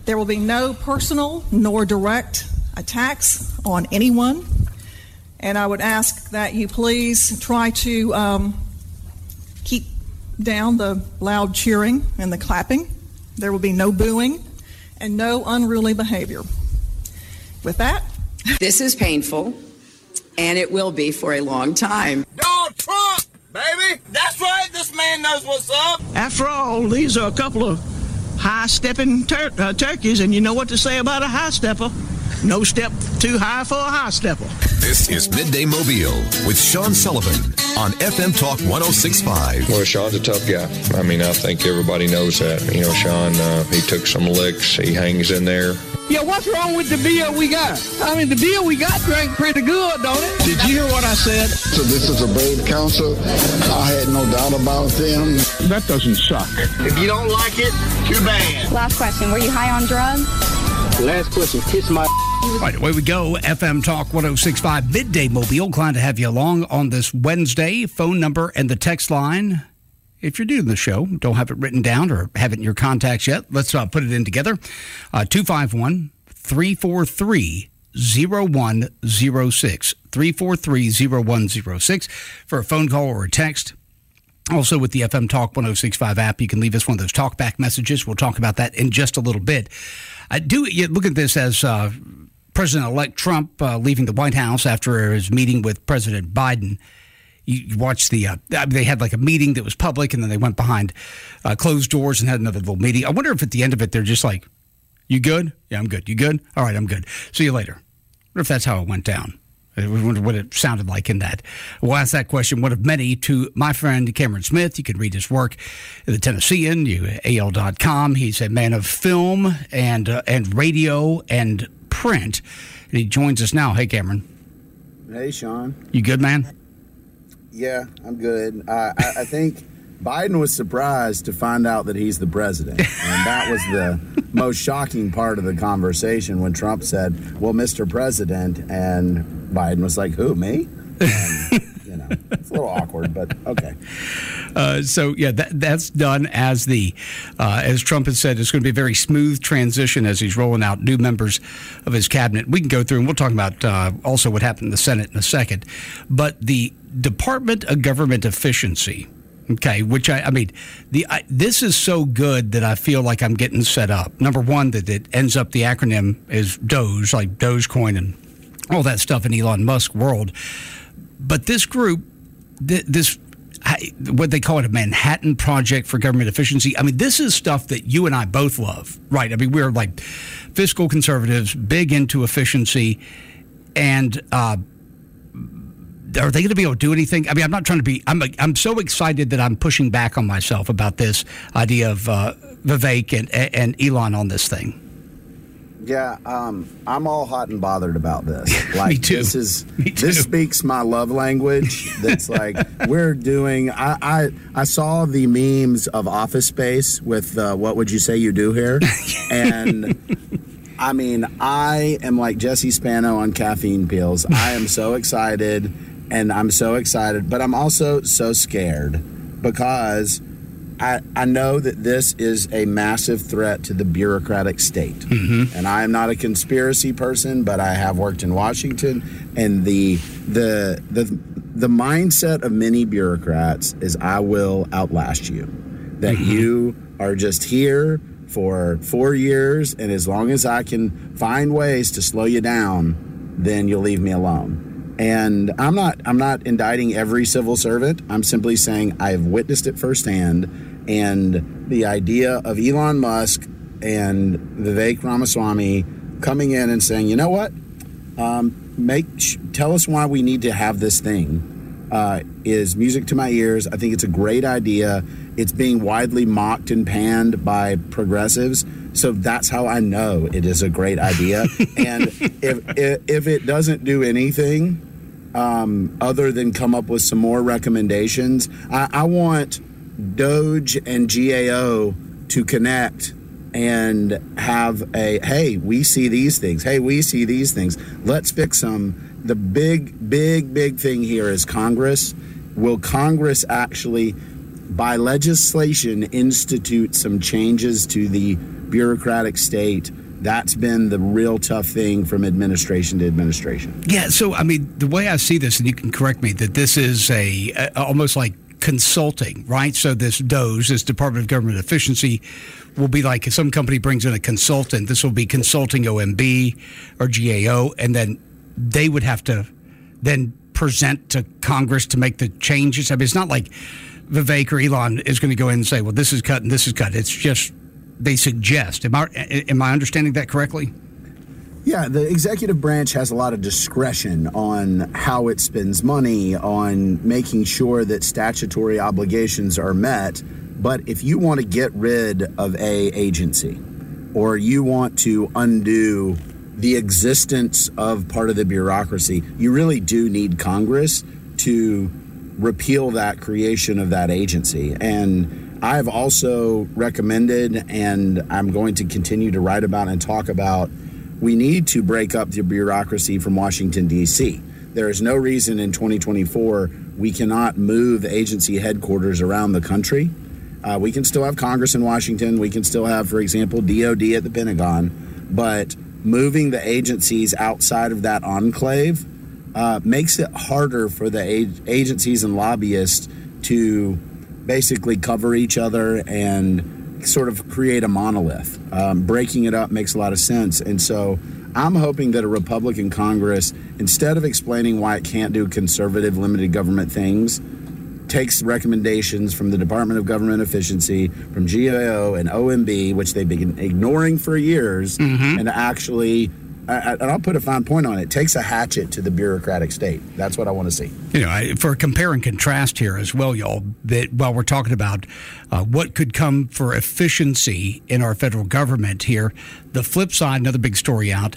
There will be no personal nor direct attacks on anyone. And I would ask that you please try to keep down the loud cheering and the clapping. There will be no booing and no unruly behavior. With that, this is painful, and it will be for a long time. Donald Trump, baby! That's right, this man knows what's up! After all, these are a couple of high-stepping turkeys, and you know what to say about a high-stepper. No step too high for a high-stepper. This is Midday Mobile with Sean Sullivan on FM Talk 106.5. Well, Sean's a tough guy. I mean, I think everybody knows that. You know, Sean, he took some licks. He hangs in there. Yeah, what's wrong with the beer we got? I mean, the beer we got drank pretty good, don't it? Did you hear what I said? So this is a brave council. I had no doubt about them. That doesn't suck. If you don't like it, too bad. Last question. Were you high on drugs? Last question. Kiss my... All right, away we go. FM Talk 106.5 Midday Mobile. Glad to have you along on this Wednesday. Phone number and the text line. If you're new to the show, don't have it written down or have it in your contacts yet, let's put it in together. 251-343-0106. 343-0106 for a phone call or a text. Also, with the FM Talk 106.5 app, you can leave us one of those talkback messages. We'll talk about that in just a little bit. Look at this as President-elect Trump leaving the White House after his meeting with President Biden. You watch they had like a meeting that was public, and then they went behind closed doors and had another little meeting. I wonder if at the end of it, they're just like, you good? Yeah, I'm good. You good? All right, I'm good. See you later. I wonder if that's how it went down. I wonder what it sounded like in that. We'll ask that question, one of many, to my friend Cameron Smith. You can read his work at the Tennessean, AL.com. He's a man of film and radio and print. And he joins us now. Hey, Cameron. Hey, Sean. You good, man? Yeah, I'm good. I think Biden was surprised to find out that he's the president. And that was the most shocking part of the conversation when Trump said, well, Mr. President, and Biden was like, who, me? And, it's a little awkward, but okay. That's done as as Trump has said, it's going to be a very smooth transition as he's rolling out new members of his cabinet. We can go through and we'll talk about also what happened in the Senate in a second. But the Department of Government Efficiency, okay, which this is so good that I feel like I'm getting set up. Number one, that it ends up, the acronym is Doge, like Dogecoin and all that stuff in Elon Musk world. But this group, what they call it, a Manhattan Project for Government Efficiency. I mean, this is stuff that you and I both love, right? I mean, we're like fiscal conservatives, big into efficiency, and are they going to be able to do anything? I mean, I'm not trying to be. I'm so excited that I'm pushing back on myself about this idea of Vivek and Elon on this thing. Yeah, I'm all hot and bothered about this. Like, Me too. This speaks my love language. That's like we're doing. I saw the memes of Office Space with what would you say you do here, and I mean, I am like Jesse Spano on caffeine pills. I am so excited, and I'm so excited, but I'm also so scared because I know that this is a massive threat to the bureaucratic state. Mm-hmm. And I am not a conspiracy person, but I have worked in Washington, and the mindset of many bureaucrats is I will outlast you. That mm-hmm. you are just here for 4 years, and as long as I can find ways to slow you down, then you'll leave me alone. And I'm not indicting every civil servant. I'm simply saying I have witnessed it firsthand. And the idea of Elon Musk and Vivek Ramaswamy coming in and saying, you know what, tell us why we need to have this thing is music to my ears. I think it's a great idea. It's being widely mocked and panned by progressives. So that's how I know it is a great idea. And if it doesn't do anything other than come up with some more recommendations, I want Doge and GAO to connect and have hey, we see these things. Hey, we see these things. Let's fix them. The big thing here is Congress. Will Congress actually, by legislation, institute some changes to the bureaucratic state. That's been the real tough thing from administration to administration. Yeah, so, I mean, the way I see this, and you can correct me, that this is almost like consulting, right? So this DOGE, this Department of Government Efficiency, will be like if some company brings in a consultant, this will be consulting OMB or GAO, and then they would have to then present to Congress to make the changes. I mean, it's not like Vivek or Elon is going to go in and say, well, this is cut and this is cut. It's just they suggest. Am I understanding that correctly? Yeah, the executive branch has a lot of discretion on how it spends money, on making sure that statutory obligations are met. But if you want to get rid of a agency, or you want to undo the existence of part of the bureaucracy, you really do need Congress to repeal that creation of that agency. And I've also recommended, and I'm going to continue to write about and talk about, we need to break up the bureaucracy from Washington, D.C. There is no reason in 2024 we cannot move agency headquarters around the country. We can still have Congress in Washington. We can still have, for example, DOD at the Pentagon. But moving the agencies outside of that enclave makes it harder for the agencies and lobbyists to basically cover each other and sort of create a monolith. Breaking it up makes a lot of sense. And so I'm hoping that a Republican Congress, instead of explaining why it can't do conservative limited government things, takes recommendations from the Department of Government Efficiency, from GAO and OMB, which they've been ignoring for years, and actually, and I'll put a fine point on it, takes a hatchet to the bureaucratic state. That's what I want to see. You know, for compare and contrast here as well, y'all, that while we're talking about what could come for efficiency in our federal government here, the flip side, another big story out,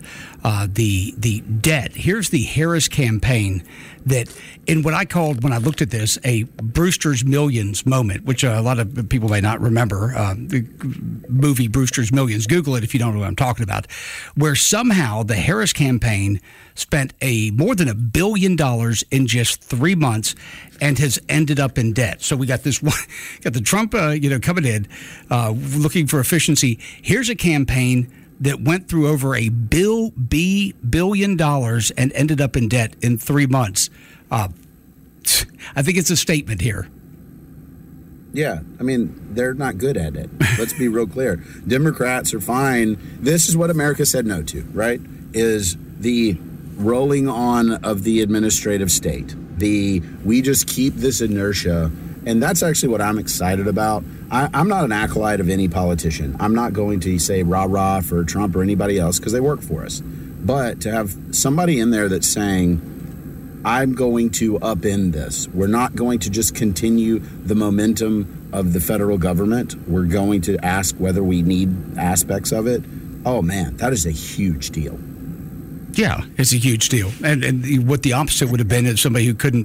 the debt. Here's the Harris campaign that, in what I called, when I looked at this, a Brewster's Millions moment, which a lot of people may not remember, the movie Brewster's Millions. Google it if you don't know what I'm talking about, where somehow the Harris campaign spent more than $1 billion in just 3 months and has ended up in debt. So we got this one, got the Trump, coming in, looking for efficiency. Here's a campaign that went through over $1 billion and ended up in debt in 3 months. I think it's a statement here. Yeah, I mean, they're not good at it. Let's be real clear. Democrats are fine. This is what America said no to, right? Is the rolling on of the administrative state. We just keep this inertia. And that's actually what I'm excited about. I'm not an acolyte of any politician. I'm not going to say rah-rah for Trump or anybody else because they work for us. But to have somebody in there that's saying, I'm going to upend this. We're not going to just continue the momentum of the federal government. We're going to ask whether we need aspects of it. Oh, man, that is a huge deal. Yeah, it's a huge deal. And what the opposite would have been is somebody who couldn't,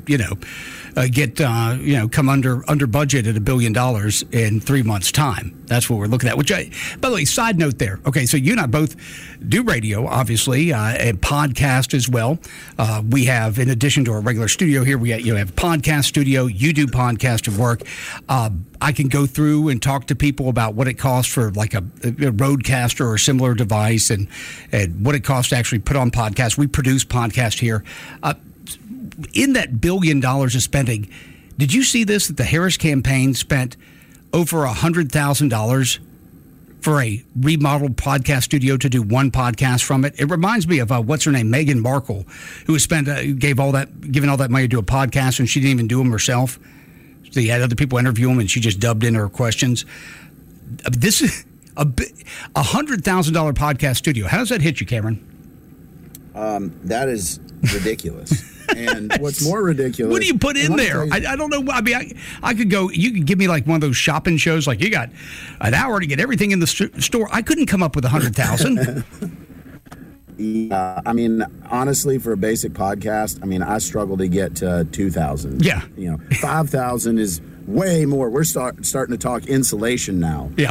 come under budget at $1 billion in 3 months' time. That's what we're looking at. Which, by the way, side note there. Okay, so you and I both do radio, obviously, and podcast as well. We have, in addition to our regular studio here, we have a podcast studio. You do podcast at work. I can go through and talk to people about what it costs for like a Rodecaster or similar device and what it costs to actually put on podcasts. We produce podcasts here. In that $1 billion of spending, did you see this, that the Harris campaign spent over $100,000 for a remodeled podcast studio to do one podcast from it? It reminds me of what's her name, Meghan Markle, who given all that money to do a podcast, and she didn't even do them herself. So you had other people interview them, and she just dubbed in her questions. This is a $100,000 podcast studio. How does that hit you, Cameron? That is ridiculous. And what's more ridiculous... What do you put in there? I don't know. I mean, I could go... You could give me like one of those shopping shows, like you got an hour to get everything in the store. I couldn't come up with $100,000. Yeah, I mean, honestly, for a basic podcast, I mean, I struggle to get to 2,000. Yeah. 5,000 is way more. We're starting to talk insulation now. Yeah.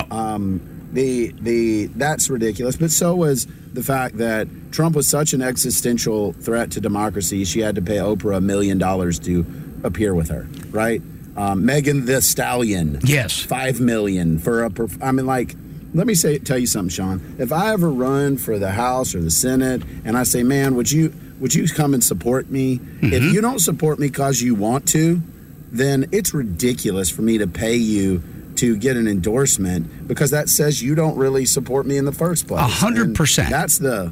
That's ridiculous. But so was the fact that Trump was such an existential threat to democracy, she had to pay Oprah $1 million to appear with her, right? Megan Thee Stallion. Yes. $5 million for let me tell you something, Sean. If I ever run for the House or the Senate and I say, man, would you come and support me? Mm-hmm. If you don't support me because you want to, then it's ridiculous for me to pay you to get an endorsement, because that says you don't really support me in the first place. 100%.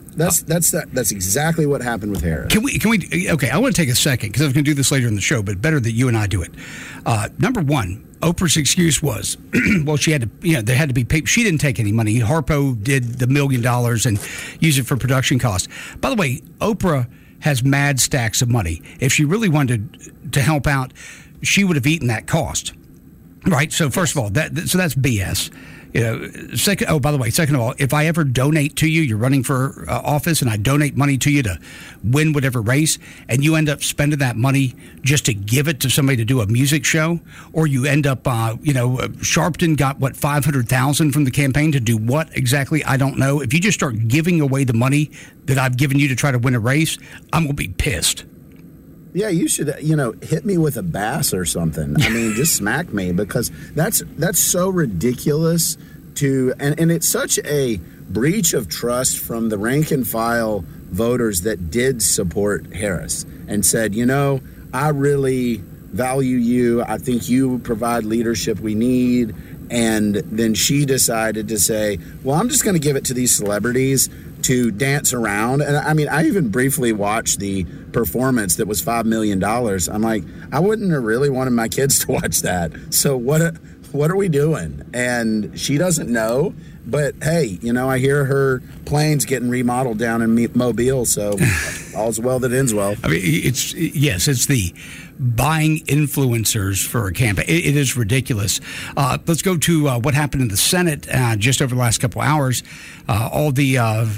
That's exactly what happened with Harris. Can we? Okay, I want to take a second because I was going to do this later in the show, but better that you and I do it. Number one, Oprah's excuse was, well, she had to, there had to be paid. She didn't take any money. Harpo did the $1 million and use it for production costs. By the way, Oprah has mad stacks of money. If she really wanted to help out, she would have eaten that cost. Right. So first of all, that's BS. Second of all, if I ever donate to you, you're running for office, and I donate money to you to win whatever race, and you end up spending that money just to give it to somebody to do a music show, or you end up, Sharpton got $500,000 from the campaign to do what exactly? I don't know. If you just start giving away the money that I've given you to try to win a race, I'm gonna be pissed. Yeah, you should, hit me with a bass or something. I mean, just smack me, because that's so ridiculous and it's such a breach of trust from the rank and file voters that did support Harris and said, I really value you. I think you provide leadership we need. And then she decided to say, well, I'm just going to give it to these celebrities to dance around. And I mean, I even briefly watched the performance that was $5 million. I'm like, I wouldn't have really wanted my kids to watch that. So what are we doing? And she doesn't know. But hey, I hear her plane's getting remodeled down in Mobile, so all's well that ends well. I mean, it's the buying influencers for a campaign. It is ridiculous. Let's go to what happened in the Senate just over the last couple of hours. All the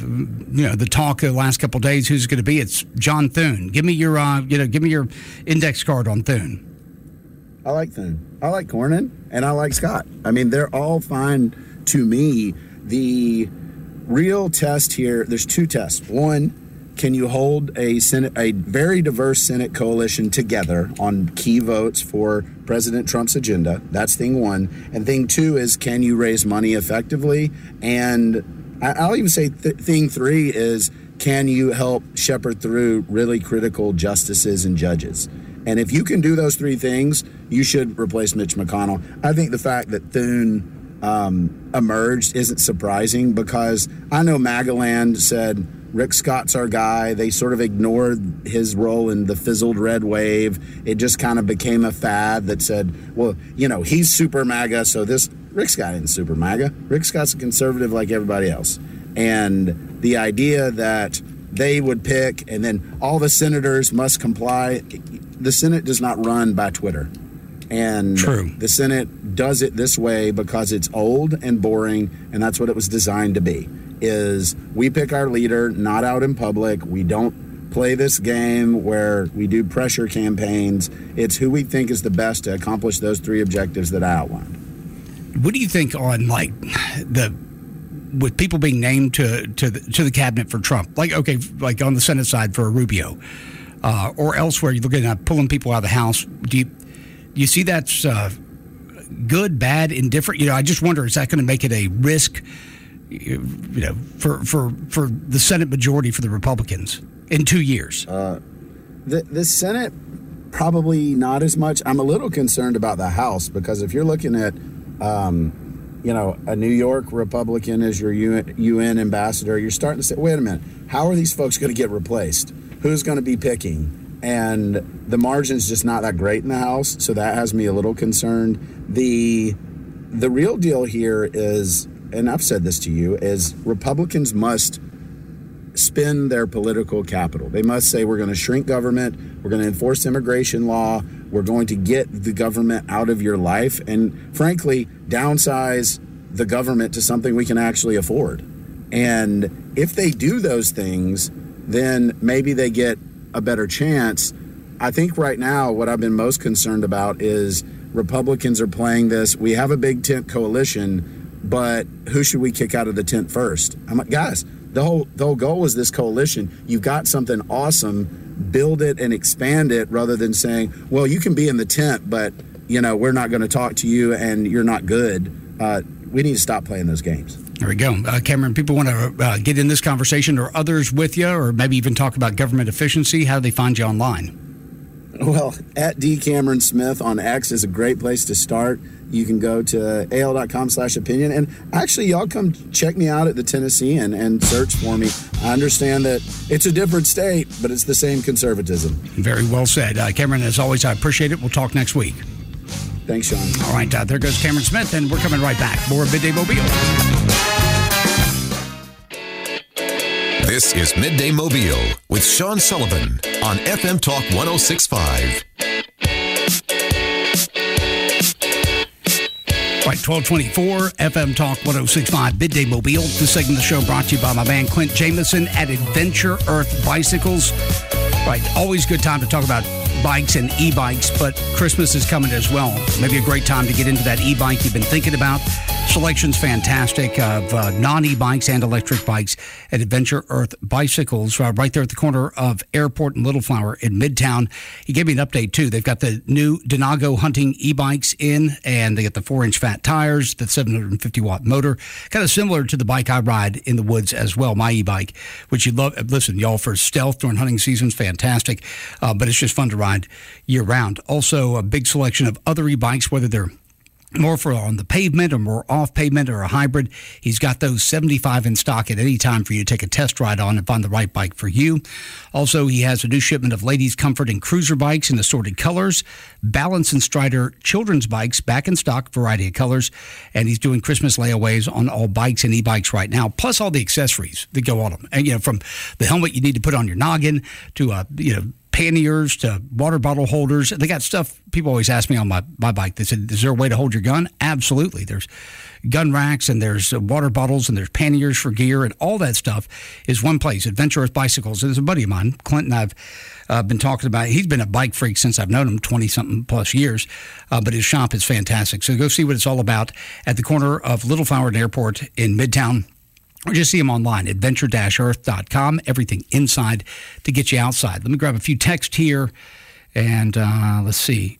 the talk of the last couple of days. Who's going to be? It's John Thune. Give me your index card on Thune. I like Thune. I like Cornyn, and I like Scott. I mean, they're all fine to me. The real test here, there's two tests. One, can you hold a very diverse Senate coalition together on key votes for President Trump's agenda? That's thing one. And thing two is, can you raise money effectively? And I'll even say thing three is, can you help shepherd through really critical justices and judges? And if you can do those three things, you should replace Mitch McConnell. I think the fact that Thune emerged isn't surprising, because I know MAGAland said Rick Scott's our guy. They sort of ignored his role in the fizzled red wave. It just kind of became a fad that said, well, he's super MAGA, so Rick Scott isn't super MAGA. Rick Scott's a conservative like everybody else. And the idea that they would pick and then all the senators must comply, the Senate does not run by Twitter. And True. The Senate does it this way because it's old and boring, and that's what it was designed to be, is we pick our leader, not out in public. We don't play this game where we do pressure campaigns. It's who we think is the best to accomplish those three objectives that I outlined. What do you think on, with people being named to the cabinet for Trump? Like on the Senate side for Rubio, or elsewhere, you're looking at pulling people out of the House. Do you see that's good, bad, indifferent? I just wonder, is that going to make it a risk, for the Senate majority for the Republicans in 2 years? The Senate, probably not as much. I'm a little concerned about the House, because if you're looking at, a New York Republican as your UN ambassador, you're starting to say, wait a minute, how are these folks going to get replaced? Who's going to be picking? And the margin's just not that great in the House, so that has me a little concerned. The real deal here is, and I've said this to you, is Republicans must spend their political capital. They must say, we're going to shrink government, we're going to enforce immigration law, we're going to get the government out of your life, and frankly, downsize the government to something we can actually afford. And if they do those things, then maybe they get a better chance. I think right now what I've been most concerned about is Republicans are playing this, we have a big tent coalition, but who should we kick out of the tent first? I'm like, guys, the whole goal is this coalition. You've got something awesome, build it and expand it, rather than saying, well, you can be in the tent, but we're not going to talk to you and you're not good. we need to stop playing those games. There we go. Cameron, people want to get in this conversation or others with you, or maybe even talk about government efficiency. How do they find you online? Well, at D. Cameron Smith on X is a great place to start. You can go to al.com/opinion. And actually, y'all come check me out at the Tennessean and search for me. I understand that it's a different state, but it's the same conservatism. Very well said. Cameron, as always, I appreciate it. We'll talk next week. Thanks, Sean. All right, there goes Cameron Smith, and we're coming right back. More Midday Mobile. This is Midday Mobile with Sean Sullivan on FM Talk 106.5. Right, 1224 FM Talk 106.5 Midday Mobile. This segment of the show brought to you by my man Clint Jamison at Adventure Earth Bicycles. Right, always good time to talk about bikes and e-bikes, but Christmas is coming as well. Maybe a great time to get into that e-bike you've been thinking about. Selection's fantastic of non-e-bikes and electric bikes at Adventure Earth Bicycles, right there at the corner of Airport and Little Flower in Midtown. He gave me an update, too. They've got the new Denago hunting e-bikes in, and they got the 4-inch fat tires, the 750-watt motor, kind of similar to the bike I ride in the woods as well, my e-bike, which you love. Listen, y'all, for stealth during hunting season is fantastic, but it's just fun to ride year-round. Also, a big selection of other e-bikes, whether they're more for on the pavement or more off pavement or a hybrid. He's got those 75 in stock at any time for you to take a test ride on and find the right bike for you. Also, he has a new shipment of ladies' comfort and cruiser bikes in assorted colors, Balance and Strider children's bikes back in stock, variety of colors, and he's doing Christmas layaways on all bikes and e-bikes right now, plus all the accessories that go on them. And, from the helmet you need to put on your noggin to, panniers to water bottle holders. They got stuff. People always ask me on my bike. They said, is there a way to hold your gun? Absolutely. There's gun racks and there's water bottles and there's panniers for gear, and all that stuff is one place, Adventure Earth Bicycles. And there's a buddy of mine, Clint, and I've been talking about. He's been a bike freak since I've known him, 20-something plus years, but his shop is fantastic. So go see what it's all about at the corner of Little Flower and Airport in Midtown. Or just see them online, adventure-earth.com, everything inside to get you outside. Let me grab a few texts here, and let's see.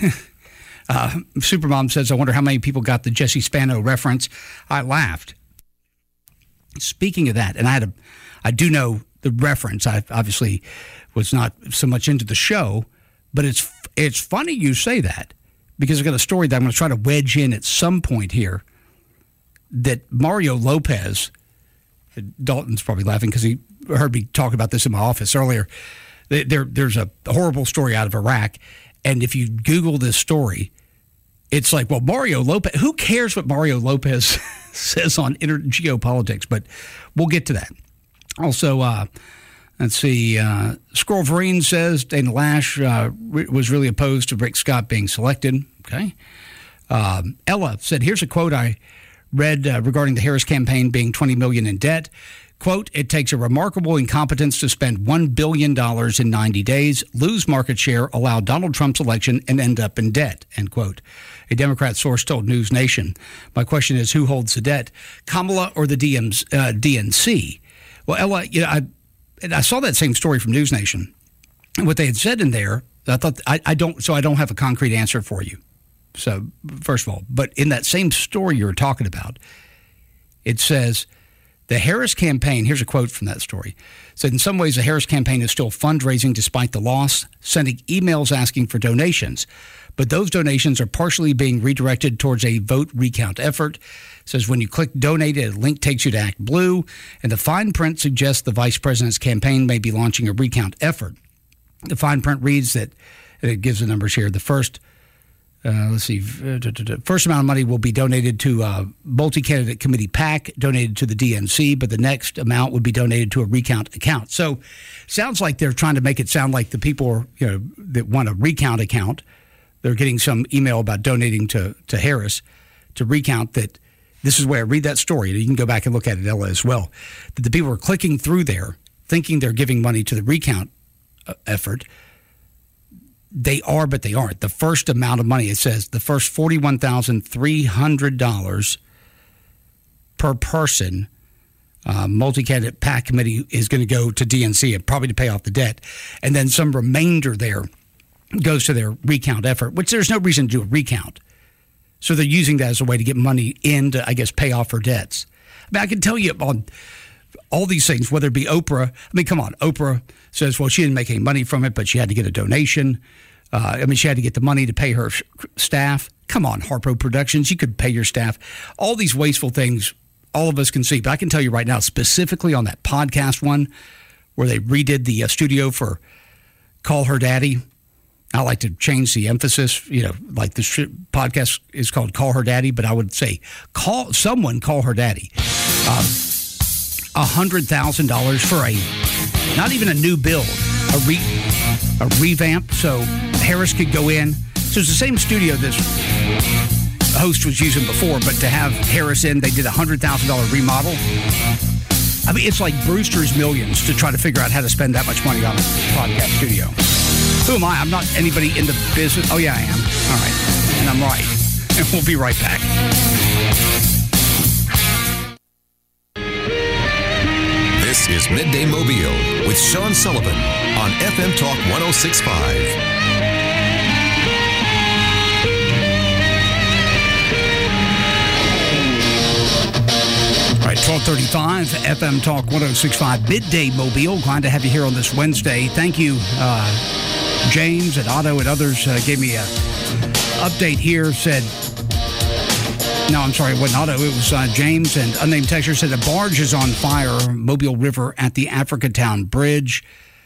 Supermom says, I wonder how many people got the Jesse Spano reference. I laughed. Speaking of that, and I do know the reference. I obviously was not so much into the show, but it's funny you say that, because I've got a story that I'm going to try to wedge in at some point here, that Mario Lopez... Dalton's probably laughing because he heard me talk about this in my office earlier. There's a horrible story out of Iraq, and if you Google this story, it's like, well, Mario Lopez, who cares what Mario Lopez says on geopolitics? But we'll get to that. Also, let's see, Squirrel Vereen says Dana Lash was really opposed to Rick Scott being selected. Okay. Ella said, here's a quote I read regarding the Harris campaign being $20 million in debt. Quote, it takes a remarkable incompetence to spend $1 billion in 90 days, lose market share, allow Donald Trump's election, and end up in debt, end quote. A Democrat source told News Nation. My question is, who holds the debt, Kamala or the DNC? Well, Ella, I saw that same story from News Nation. And what they had said in there, I thought, I don't have a concrete answer for you. So, first of all, but in that same story you were talking about, it says the Harris campaign, here's a quote from that story, said in some ways the Harris campaign is still fundraising despite the loss, sending emails asking for donations. But those donations are partially being redirected towards a vote recount effort. It says when you click donate, a link takes you to Act Blue, and the fine print suggests the vice president's campaign may be launching a recount effort. The fine print reads that, and it gives the numbers here, the first amount of money will be donated to multi-candidate committee PAC, donated to the DNC, but the next amount would be donated to a recount account. So sounds like they're trying to make it sound like the people that want a recount account, they're getting some email about donating to Harris to recount that. This is where I read that story. You can go back and look at it, Ella, as well. That the people are clicking through there thinking they're giving money to the recount effort. They are, but they aren't. The first amount of money, it says the first $41,300 per person, multi-candidate PAC committee is going to go to DNC and probably to pay off the debt. And then some remainder there goes to their recount effort, which there's no reason to do a recount. So they're using that as a way to get money in to, I guess, pay off her debts. I mean, I can tell you on all these things, whether it be Oprah. I mean, come on. Oprah says, well, she didn't make any money from it, but she had to get a donation. She had to get the money to pay her staff. Come on, Harpo Productions. You could pay your staff. All these wasteful things, all of us can see. But I can tell you right now, specifically on that podcast one, where they redid the studio for Call Her Daddy. I like to change the emphasis, like the podcast is called Call Her Daddy, but I would say call her daddy. $100,000 for not even a new build, a revamp, so Harris could go in. So it's the same studio this host was using before, but to have Harris in, they did a $100,000 remodel. I mean, it's like Brewster's Millions to try to figure out how to spend that much money on a podcast studio. Who am I? I'm not anybody in the business. Oh, yeah, I am. All right. And I'm right. And we'll be right back. This is Midday Mobile with Sean Sullivan on FM Talk 106.5. All right, 12:35, FM Talk 106.5, Midday Mobile. Glad to have you here on this Wednesday. Thank you, James and Otto and others gave me an update here, said, no, I'm sorry, it wasn't Otto, it was James, and unnamed texter said a barge is on fire, Mobile River at the Africatown Bridge.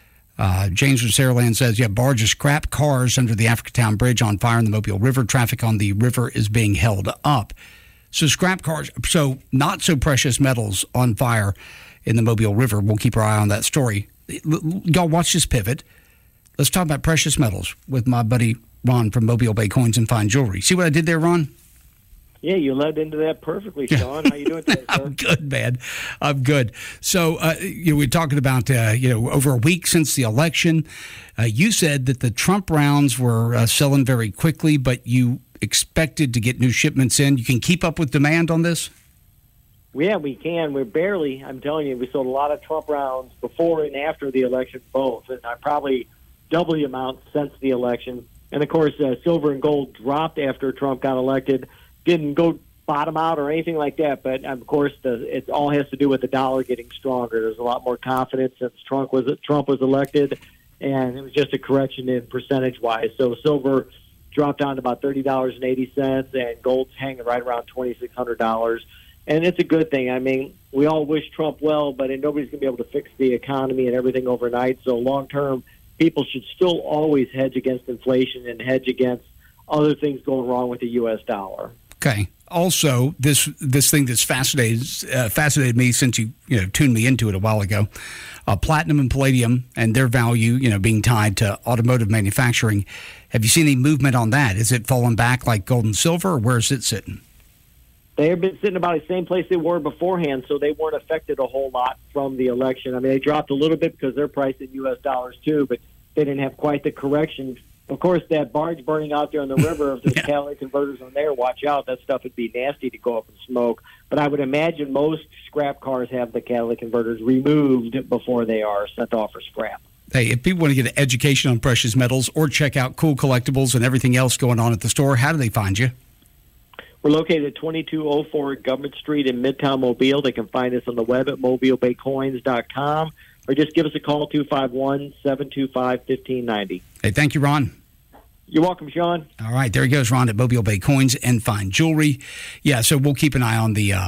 James from Saraland says, barge of scrap cars under the Africatown Bridge on fire in the Mobile River. Traffic on the river is being held up. So scrap cars, so not so precious metals on fire in the Mobile River. We'll keep our eye on that story. Y'all watch this pivot. Let's talk about precious metals with my buddy Ron from Mobile Bay Coins and Fine Jewelry. See what I did there, Ron? Yeah, you led into that perfectly, Sean. How you doing today, sir? I'm good, man. I'm good. So, we're talking about, over a week since the election. You said that the Trump rounds were selling very quickly, but you expected to get new shipments in. You can keep up with demand on this? Yeah, we can. We're barely, I'm telling you, we sold a lot of Trump rounds before and after the election, both. And I probably double the amount since the election. And, of course, silver and gold dropped after Trump got elected. Didn't go bottom out or anything like that. But, of course, it all has to do with the dollar getting stronger. There's a lot more confidence since Trump was elected. And it was just a correction in percentage-wise. So silver dropped down to about $30.80, and gold's hanging right around $2,600. And it's a good thing. I mean, we all wish Trump well, but nobody's going to be able to fix the economy and everything overnight. So long-term, people should still always hedge against inflation and hedge against other things going wrong with the U.S. dollar. Okay. Also, this thing that's fascinated me since you tuned me into it a while ago, platinum and palladium and their value, being tied to automotive manufacturing. Have you seen any movement on that? Is it falling back like gold and silver, or where is it sitting? They have been sitting about the same place they were beforehand, so they weren't affected a whole lot from the election. I mean, they dropped a little bit because they're priced in U.S. dollars too, but they didn't have quite the correction. Of course, that barge burning out there on the river, if there's catalytic converters on there, watch out. That stuff would be nasty to go up and smoke. But I would imagine most scrap cars have the catalytic converters removed before they are sent off for scrap. Hey, if people want to get an education on precious metals or check out cool collectibles and everything else going on at the store, how do they find you? We're located at 2204 Government Street in Midtown Mobile. They can find us on the web at mobilebaycoins.com or just give us a call, 251-725-1590. Hey, thank you, Ron. You're welcome, Sean. All right, there he goes, Ron at Mobile Bay Coins and Fine Jewelry. Yeah, so we'll keep an eye on the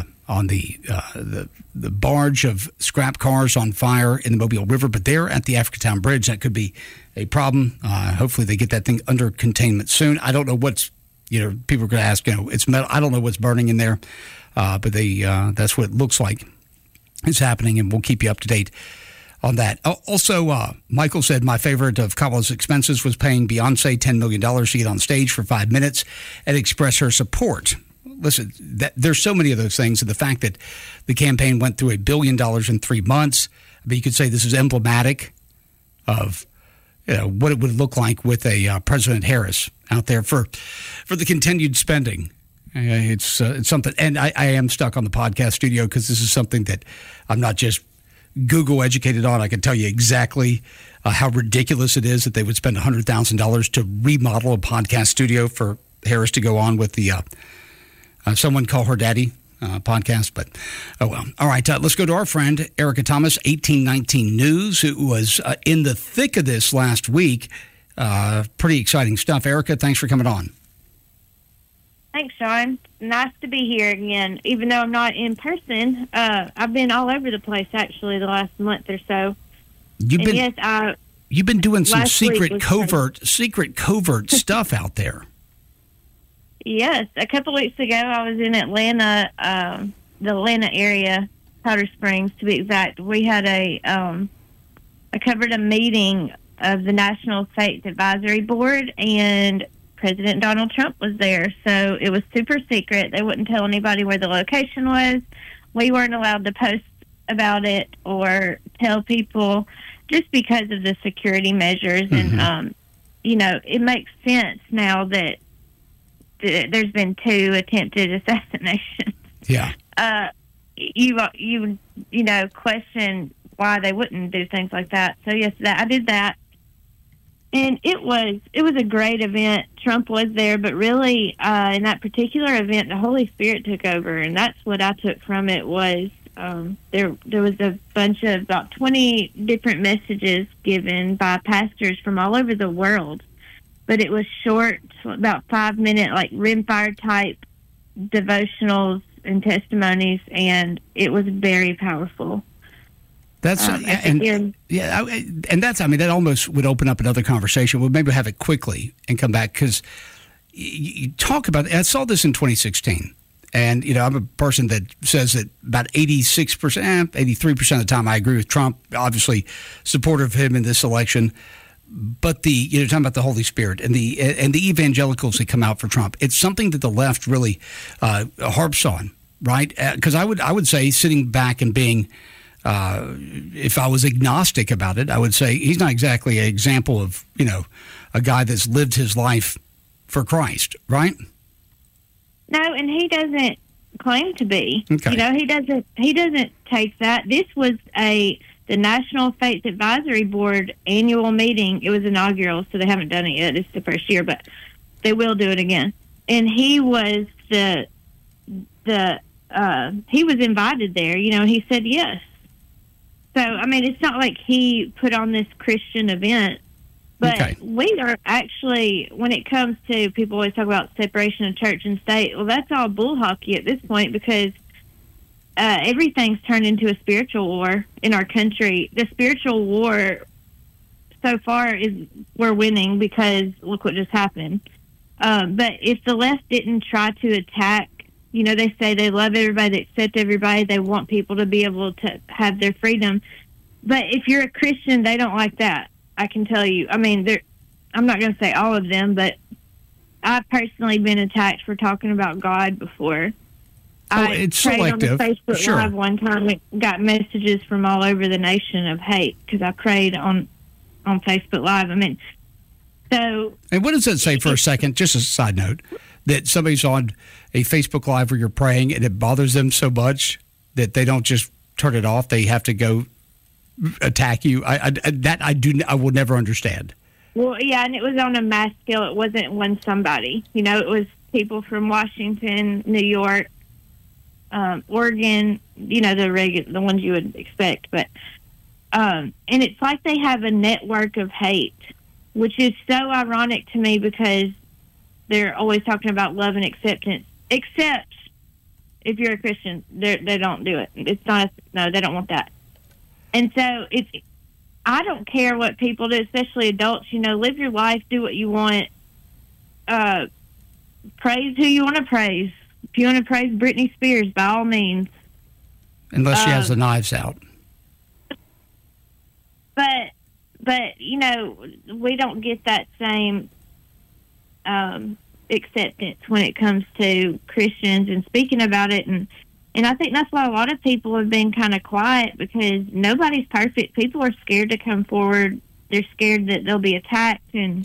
barge of scrap cars on fire in the Mobile River, but they're at the Africatown Bridge. That could be a problem. Hopefully they get that thing under containment soon. I don't know what's, people are going to ask, it's metal. I don't know what's burning in there, but that's what it looks like is happening, and we'll keep you up to date on that. Also, Michael said my favorite of Kamala's expenses was paying Beyonce $10 million to get on stage for 5 minutes and express her support. Listen, there's so many of those things, and the fact that the campaign went through $1 billion in 3 months, but you could say this is emblematic of what it would look like with a President Harris out there for the continued spending. It's something, and I am stuck on the podcast studio because this is something that I'm not just Google educated on. I can tell you exactly how ridiculous it is that they would spend $100,000 to remodel a podcast studio for Harris to go on with the Someone Call Her Daddy podcast, but oh well. All right, let's go to our friend Erica Thomas, 1819 News, who was in the thick of this last week. Pretty exciting stuff. Erica, thanks for coming on. Thanks, Sean. Nice to be here again. Even though I'm not in person, I've been all over the place actually the last month or so. You've been doing some secret covert stuff out there. Yes, a couple weeks ago I was in Atlanta, the Atlanta area, Powder Springs to be exact. We had I covered a meeting of the National Faith Advisory Board, and President Donald Trump was there. So it was super secret. They wouldn't tell anybody where the location was. We weren't allowed to post about it or tell people just because of the security measures. Mm-hmm. And, it makes sense now that there's been 2 attempted assassinations. Yeah. You question why they wouldn't do things like that. So yes, I did that. And it was a great event. Trump was there, but really, in that particular event, the Holy Spirit took over, and that's what I took from it was there was a bunch of about 20 different messages given by pastors from all over the world, but it was short, about 5-minute, like rimfire type devotionals and testimonies, and it was very powerful. That's that almost would open up another conversation. We'll maybe have it quickly and come back because you talk about. I saw this in 2016, and I'm a person that says that about 86%, 83% of the time I agree with Trump. Obviously, supportive of him in this election, but talking about the Holy Spirit and the evangelicals that come out for Trump. It's something that the left really harps on, right? Because I would say sitting back and being. If I was agnostic about it, I would say he's not exactly an example of, a guy that's lived his life for Christ, right? No, and he doesn't claim to be. Okay. He doesn't take that. This was the National Faith Advisory Board annual meeting. It was inaugural, so they haven't done it yet. It's the first year, but they will do it again. And he was he was invited there. He said yes. So, it's not like he put on this Christian event, but we are actually, when it comes to, people always talk about separation of church and state, well, that's all bull hockey at this point because everything's turned into a spiritual war in our country. The spiritual war so far we're winning because look what just happened. But if the left didn't try to attack, they say they love everybody, they accept everybody, they want people to be able to have their freedom. But if you're a Christian, they don't like that. I can tell you. I'm not going to say all of them, but I've personally been attacked for talking about God before. It's selective. On the Facebook Live one time, it got messages from all over the nation of hate because I prayed on Facebook Live. And what does that say for a second? Just a side note. That somebody's on a Facebook Live where you're praying and it bothers them so much that they don't just turn it off. They have to go attack you. I will never understand. Well, yeah, and it was on a mass scale. It wasn't one somebody. It was people from Washington, New York, Oregon. The ones you would expect. But and it's like they have a network of hate, which is so ironic to me because they're always talking about love and acceptance, except if you're a Christian, they don't do it. It's not, no, they don't want that. And so I don't care what people do, especially adults, live your life, do what you want, praise who you want to praise. If you want to praise Britney Spears, by all means. Unless she has the knives out. But we don't get that same acceptance when it comes to Christians and speaking about it, and I think that's why a lot of people have been kind of quiet because nobody's perfect. People are scared to come forward. They're scared that they'll be attacked, and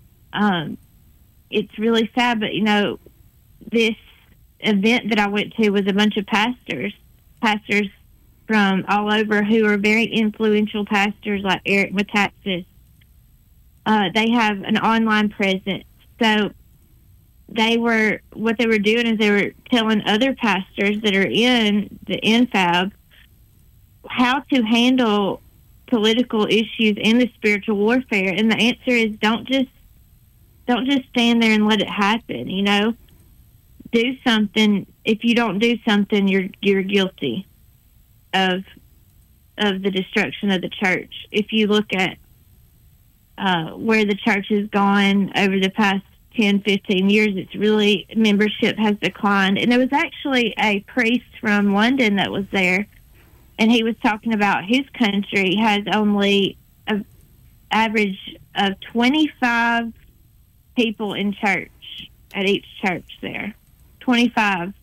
it's really sad. But this event that I went to was a bunch of pastors from all over who are very influential pastors, like Eric Metaxas. They have an online presence. So what they were doing is they were telling other pastors that are in the NFAB how to handle political issues in the spiritual warfare. And the answer is don't just stand there and let it happen. Do something. If you don't do something, you're guilty of the destruction of the church. If you look at where the church has gone over the past 10, 15 years, it's really, membership has declined. And there was actually a priest from London that was there, and he was talking about his country has only an average of 25 people in church at each church there. 25.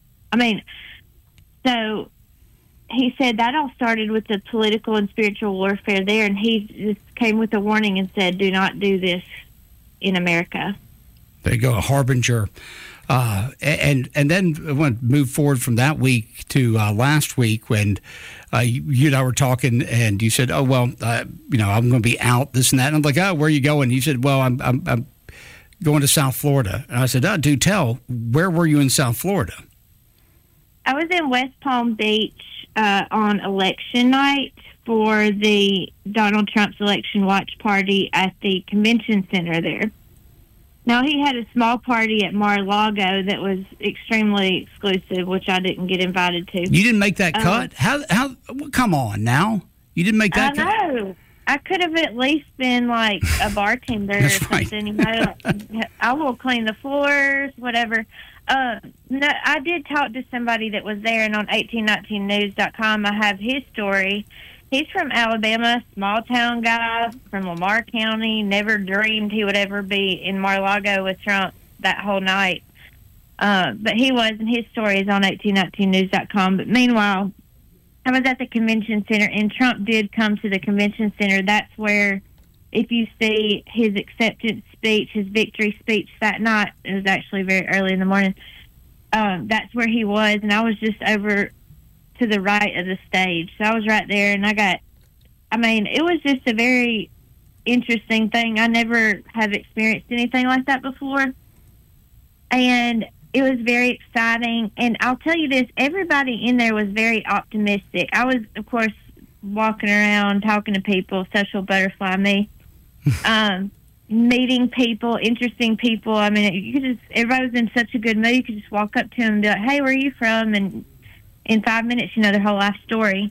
So he said that all started with the political and spiritual warfare there, and he just came with a warning and said, do not do this in America. There you go, a harbinger. And then I want to move forward from that week to last week when you and I were talking, and you said, "Oh well, I'm going to be out, this and that." And I'm like, "Oh, where are you going?" You said, "Well, I'm going to South Florida." And I said, "Oh, do tell. Where were you in South Florida?" I was in West Palm Beach on election night for the Donald Trump's election watch party at the convention center there. Now, he had a small party at Mar-a-Lago that was extremely exclusive, which I didn't get invited to. You didn't make that cut? How? Come on now. You didn't make that cut? I know. I could have at least been like a bartender or something. I will clean the floors, whatever. No, I did talk to somebody that was there, and on 1819news.com, I have his story. He's from Alabama, small-town guy from Lamar County, never dreamed he would ever be in Mar-a-Lago with Trump that whole night. But he was, and his story is on 1819news.com. But meanwhile, I was at the convention center, and Trump did come to the convention center. That's where, if you see his acceptance speech, his victory speech that night, it was actually very early in the morning, that's where he was, and I was just over to the right of the stage. So I was right there, and it was just a very interesting thing. I never have experienced anything like that before. And it was very exciting. And I'll tell you this, everybody in there was very optimistic. I was, of course, walking around, talking to people, social butterfly me, meeting people, interesting people. Everybody was in such a good mood. You could just walk up to them and be like, "Hey, where are you from?" And in 5 minutes, you know their whole life story.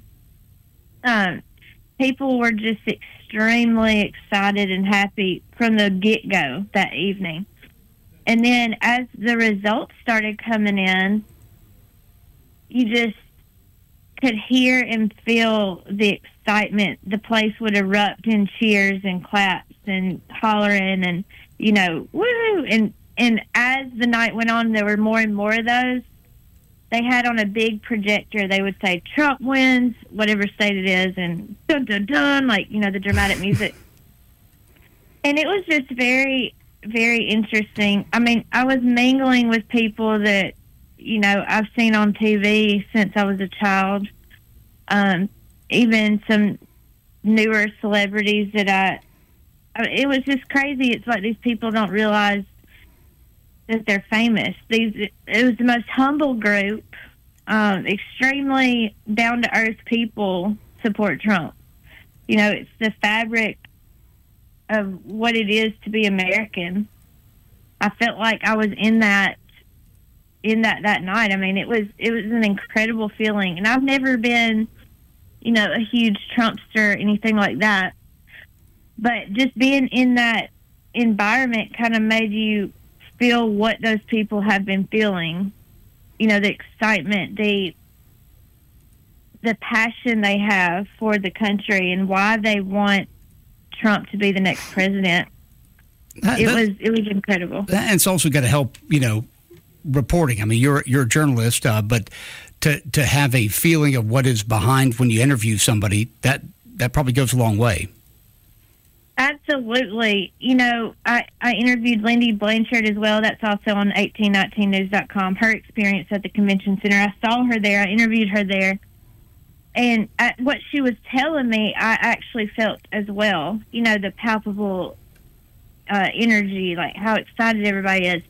People were just extremely excited and happy from the get-go that evening. And then as the results started coming in, you just could hear and feel the excitement. The place would erupt in cheers and claps and hollering and, woo! And as the night went on, there were more and more of those. They had on a big projector, they would say, "Trump wins," whatever state it is, and dun, dun, dun, the dramatic music. And it was just very, very interesting. I was mingling with people that, I've seen on TV since I was a child. Even some newer celebrities that it was just crazy. It's like these people don't realize that they're famous. It was the most humble group, extremely down-to-earth people support Trump. It's the fabric of what it is to be American. I felt like I was in that night. It was an incredible feeling, and I've never been, a huge Trumpster or anything like that. But just being in that environment kind of made you feel what those people have been feeling, the excitement, the passion they have for the country and why they want Trump to be the next president. It was incredible. And it's also got to help, reporting. You're a journalist, but to have a feeling of what is behind when you interview somebody, that probably goes a long way. Absolutely. I interviewed Lindy Blanchard as well. That's also on 1819news.com. Her experience at the convention center. I saw her there. I interviewed her there. And what she was telling me, I actually felt as well. The palpable energy, like how excited everybody is.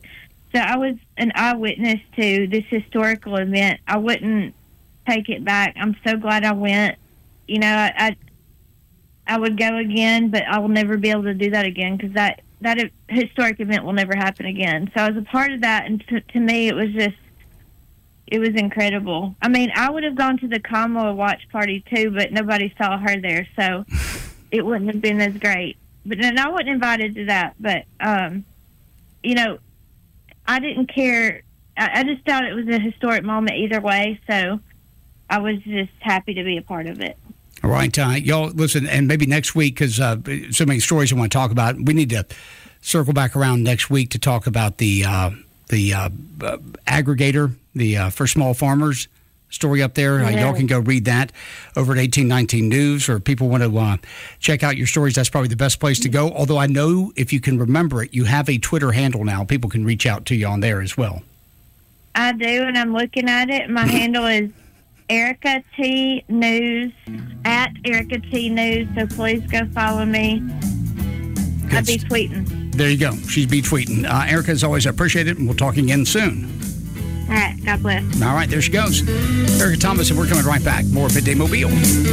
So I was an eyewitness to this historical event. I wouldn't take it back. I'm so glad I went. You know, I would go again, but I will never be able to do that again because that historic event will never happen again. So I was a part of that, and to me, it was incredible. I mean, I would have gone to the Kamala watch party too, but nobody saw her there, so it wouldn't have been as great. But then I wasn't invited to that. But you know, I didn't care. I just thought it was a historic moment either way, so I was just happy to be a part of it. All right, y'all, listen, and maybe next week, because so many stories I want to talk about, we need to circle back around next week to talk about the aggregator, for small farmers story up there. Y'all can go read that over at 1819 News, or people want to check out your stories. That's probably the best place to go. Although I know, if you can remember it, you have a Twitter handle now. People can reach out to you on there as well. I do, and I'm looking at it. My handle is Erica T News, at Erica T News, so please go follow me. I'll be tweeting. There you go. She's be tweeting. Erica, as always, I appreciate it, and we'll talk again soon. All right. God bless. All right. There she goes. Erica Thomas, and we're coming right back. More Midday Mobile.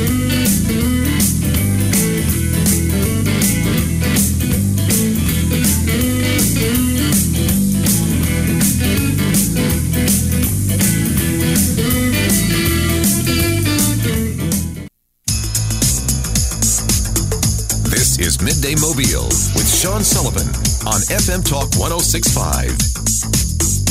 This is Midday Mobile with Sean Sullivan on FM Talk 106.5.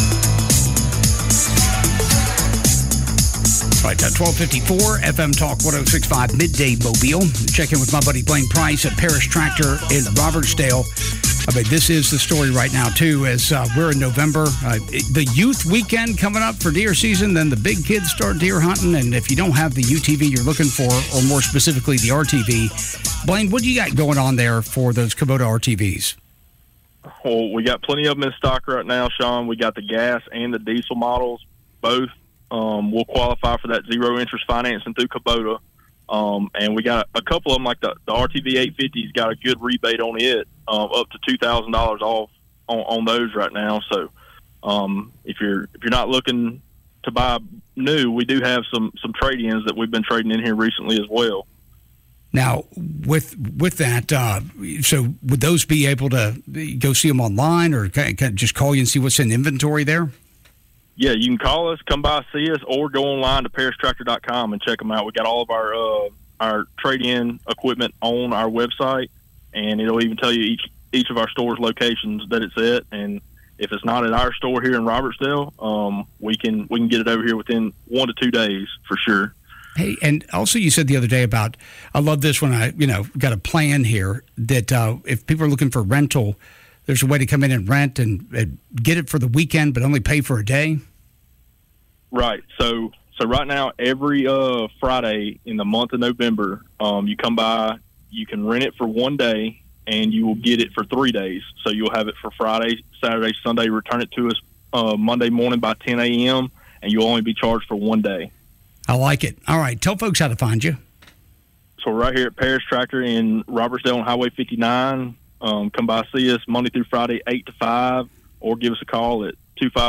All right, 1254 FM Talk 106.5 Midday Mobile. Check in with my buddy Blaine Price at Parish Tractor in Robertsdale. I mean, this is the story right now, too, as we're in November. The youth weekend coming up for deer season, then the big kids start deer hunting. And if you don't have the UTV you're looking for, or more specifically the RTV, Blaine, what do you got going on there for those Kubota RTVs? Well, we got plenty of them in stock right now, Sean. We got the gas and the diesel models, both. We'll qualify for that zero interest financing through Kubota. And we got a couple of them, like the RTV 850's got a good rebate on it, up to $2,000 off on those right now. So if you're not looking to buy new, we do have some trade-ins that we've been trading in here recently as well. Now, with that, so would those be able to go see them online, or can I just call you and see what's in inventory there? Yeah, you can call us, come by, see us, or go online to parishtractor.com and check them out. We got all of our trade-in equipment on our website, and it'll even tell you each of our stores' locations that it's at. And if it's not at our store here in Robertsdale, we can get it over here within 1 to 2 days for sure. Hey, and also you said the other day about, I love this when I got a plan here that if people are looking for rental, there's a way to come in and rent and get it for the weekend, but only pay for a day. Right. So right now, every Friday in the month of November, you come by, you can rent it for 1 day, and you will get it for 3 days. So you'll have it for Friday, Saturday, Sunday, return it to us Monday morning by 10 a.m., and you'll only be charged for 1 day. I like it. All right. Tell folks how to find you. So we're right here at Parish Tractor in Robertsdale on Highway 59. Come by, see us Monday through Friday, 8 to 5, or give us a call at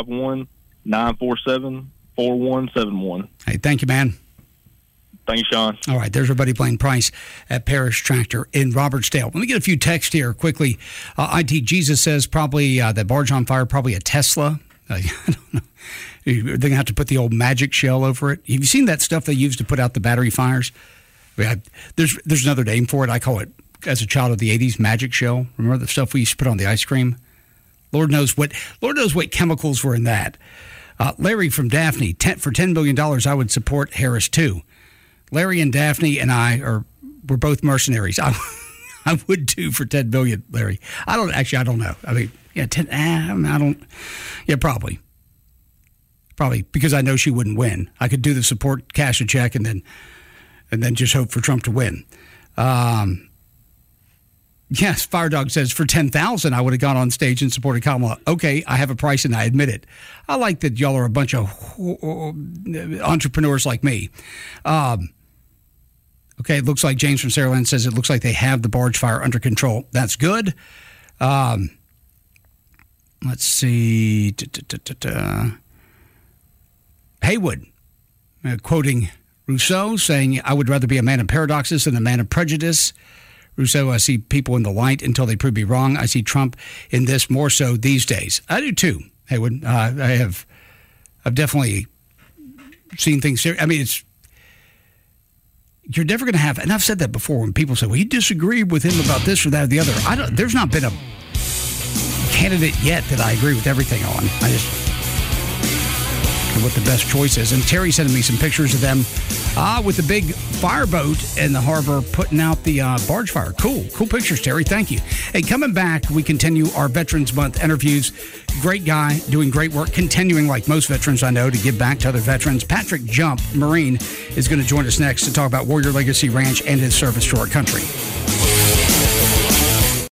251-947-4171. Hey, thank you, man. Thank you, Sean. All right, there's our buddy Blaine Price at Parish Tractor in Robertsdale. Let me get a few texts here quickly. IT Jesus says probably that barge on fire, probably a Tesla. I don't know. They're going to have to put the old magic shell over it. Have you seen that stuff they use to put out the battery fires? There's another name for it. I call it, as a child of the 80s, magic shell. Remember the stuff we used to put on the ice cream? Lord knows what chemicals were in that. Larry from Daphne, for $10 million, I would support Harris too. Larry and Daphne and we're both mercenaries. I would too for $10 million, Larry. I don't know. I mean, yeah, probably because I know she wouldn't win. I could do the support, cash a check, and then just hope for Trump to win. Yes, Fire Dog says for $10,000 I would have gone on stage and supported Kamala. Okay, I have a price and I admit it. I like that y'all are a bunch of entrepreneurs like me. Okay, it looks like James from Saraland says it looks like they have the barge fire under control. That's good. Let's see. Haywood, quoting Rousseau, saying, I would rather be a man of paradoxes than a man of prejudice. Rousseau, I see people in the light until they prove me wrong. I see Trump in this more so these days. I do too, Haywood. I've definitely seen things. I mean, you're never going to have, and I've said that before when people say, well, you disagree with him about this or that or the other. There's not been a candidate yet that I agree with everything on. I just what the best choice is. And Terry sending me some pictures of them with the big fireboat in the harbor putting out the barge fire. Cool pictures, Terry. Thank you. Hey, coming back, we continue our Veterans Month interviews. Great guy, doing great work, continuing like most veterans I know to give back to other veterans. Patrick Jump, Marine, is going to join us next to talk about Warrior Legacy Ranch and his service to our country.